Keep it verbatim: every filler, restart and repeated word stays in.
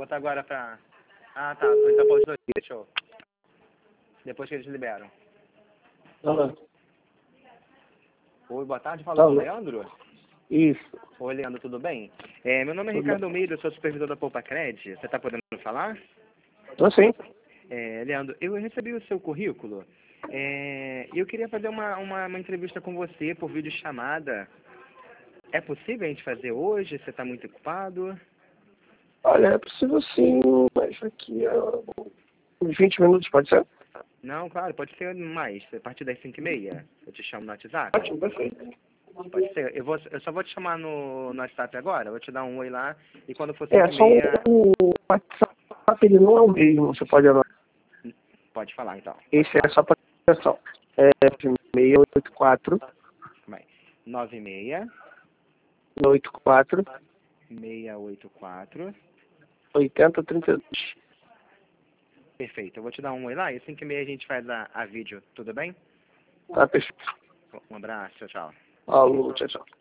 botar agora pra... Ah, tá. Então pode dois dias, show. Depois que eles liberam. Alô? Oi, boa tarde. Fala com o Leandro? Isso. Oi, Leandro, tudo bem? É, meu nome é Tudo Ricardo bem. Almeida, eu sou supervisor da Poupa Cred. Você tá podendo falar? Tô sim. É, Leandro, eu recebi o seu currículo é, e eu queria fazer uma, uma, uma entrevista com você por videochamada. É possível a gente fazer hoje? Você está muito ocupado? Olha, é possível sim, mas aqui é uns vinte minutos, pode ser? Não, claro, pode ser mais. A partir das cinco e meia. Eu te chamo no WhatsApp. Ótimo, perfeito. Pode ser. Eu, vou, eu só vou te chamar no, no WhatsApp agora. Eu vou te dar um oi lá. E quando for cinco É, e só meia, o WhatsApp, ele não é o mesmo, você pode anotar. pode falar então. Pode Esse falar. é só para atenção. É seis oito quatro, Vai. nove seis oito quatro, seis oito quatro. oito zero três dois. Perfeito. Eu vou te dar um oi lá. E cinco e meia a gente faz a, a vídeo. Tudo bem? Tá, perfeito. Um abraço. Tchau, tchau. Alô, tchau, tchau.